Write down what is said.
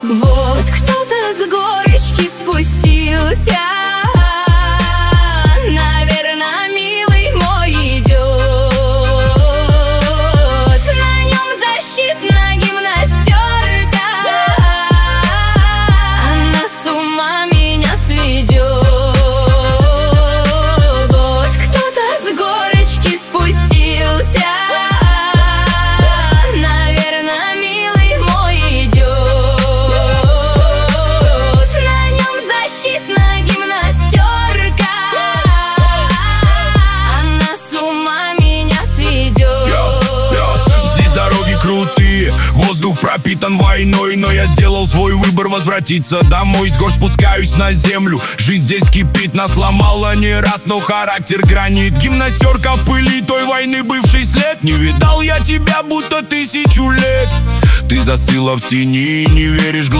Вот кто-то с горочки спустился, наверно, милый мой идет. На нем защитная гимнастерка, она с ума меня сведет. Вот кто-то с горочки спустился, наверно, милый мой идет. На нем защитная гимнастерка, она с ума меня сведет. Здесь дороги крутые, воздух пропитан войной, но я сделал свой выбор возвратиться домой. С гор спускаюсь на землю, жизнь здесь кипит. Нас ломала не раз, но характер гранит. Гимнастерка в пыли той войны, бывший след. Не видал я тебя будто 1000 лет. Ты застыла в тени, не веришь